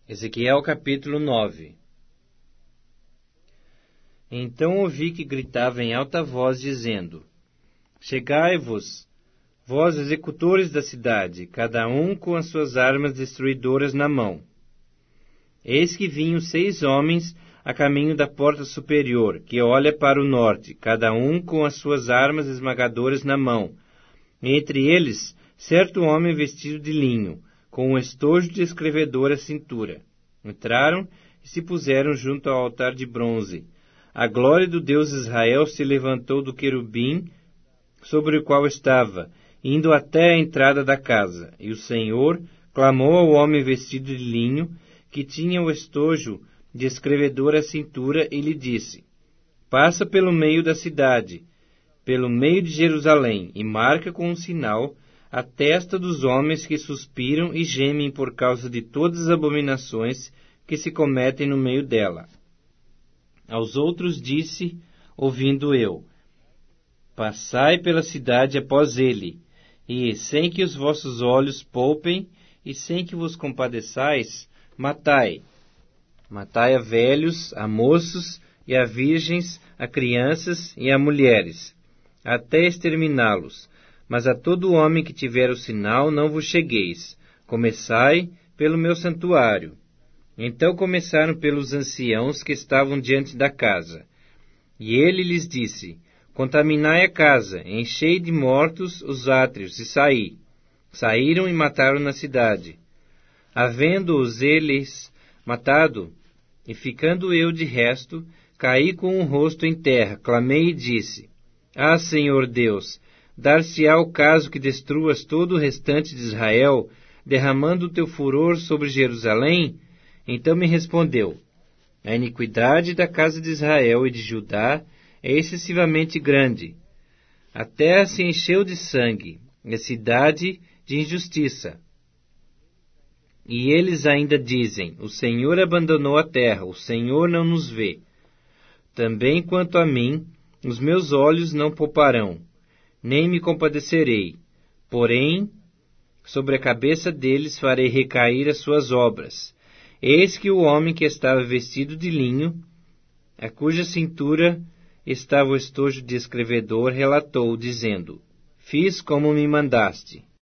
Ezequiel capítulo 9. Então ouvi que gritava em alta voz, dizendo: Chegai-vos, vós executores da cidade, cada um com as suas armas destruidoras na mão. Eis que vinham 6 homens a caminho da porta superior, que olha para o norte, cada um com as suas armas esmagadoras na mão. E entre eles, certo homem vestido de linho, com um estojo de escrevedor à cintura. Entraram e se puseram junto ao altar de bronze. A glória do Deus Israel se levantou do querubim sobre o qual estava, indo até a entrada da casa. E o Senhor clamou ao homem vestido de linho, que tinha o estojo de escrevedor à cintura, e lhe disse: Passa pelo meio da cidade, pelo meio de Jerusalém, e marca com um sinal a testa dos homens que suspiram e gemem por causa de todas as abominações que se cometem no meio dela. Aos outros disse, ouvindo eu: Passai pela cidade após ele, e, sem que os vossos olhos poupem, e sem que vos compadeçais, matai. Matai a velhos, a moços, e a virgens, a crianças e a mulheres, até exterminá-los. Mas a todo homem que tiver o sinal não vos chegueis. Começai pelo meu santuário. Então começaram pelos anciãos que estavam diante da casa. E ele lhes disse: Contaminai a casa, enchei de mortos os átrios, e saí. Saíram e mataram na cidade. Havendo-os eles matado, e ficando eu de resto, caí com o rosto em terra, clamei e disse: Ah, Senhor Deus, dar-se-á o caso que destruas todo o restante de Israel, derramando o teu furor sobre Jerusalém? Então me respondeu: A iniquidade da casa de Israel e de Judá é excessivamente grande. A terra se encheu de sangue, e a cidade de injustiça. E eles ainda dizem: O Senhor abandonou a terra, o Senhor não nos vê. Também quanto a mim, os meus olhos não pouparão, nem me compadecerei. Porém, sobre a cabeça deles farei recair as suas obras. Eis que o homem que estava vestido de linho, a cuja cintura estava o estojo de escrevedor, relatou, dizendo: Fiz como me mandaste.